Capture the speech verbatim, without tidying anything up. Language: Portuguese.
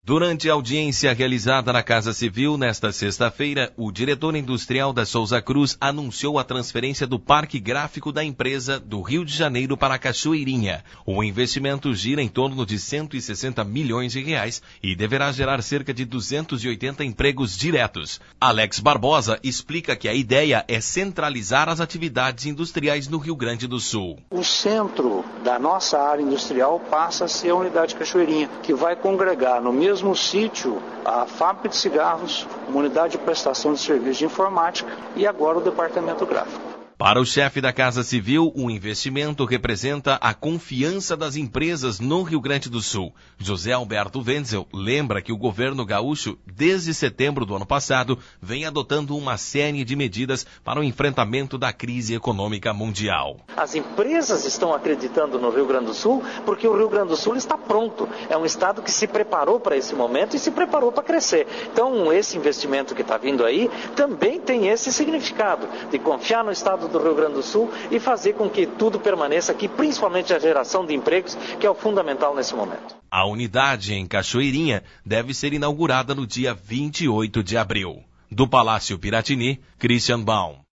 Durante a audiência realizada na Casa Civil nesta sexta-feira, o diretor industrial da Souza Cruz anunciou a transferência do parque gráfico da empresa do Rio de Janeiro para a Cachoeirinha. O investimento gira em torno de cento e sessenta milhões de reais e deverá gerar cerca de duzentos e oitenta empregos diretos. Alex Barbosa explica que a ideia é centralizar as atividades industriais no Rio Grande do Sul. O centro da nossa área industrial passa a ser a unidade Cachoeirinha, que vai congregar no mesmo mesmo sítio a fábrica de cigarros, uma unidade de prestação de serviços de informática e agora o departamento gráfico. Para o chefe da Casa Civil, o investimento representa a confiança das empresas no Rio Grande do Sul. José Alberto Wenzel lembra que o governo gaúcho, desde setembro do ano passado, vem adotando uma série de medidas para o enfrentamento da crise econômica mundial. As empresas estão acreditando no Rio Grande do Sul porque o Rio Grande do Sul está pronto. É um estado que se preparou para esse momento e se preparou para crescer. Então, esse investimento que está vindo aí também tem esse significado de confiar no estado do Rio Grande do Sul e fazer com que tudo permaneça aqui, principalmente a geração de empregos, que é o fundamental nesse momento. A unidade em Cachoeirinha deve ser inaugurada no dia vinte e oito de abril. Do Palácio Piratini, Christian Baum.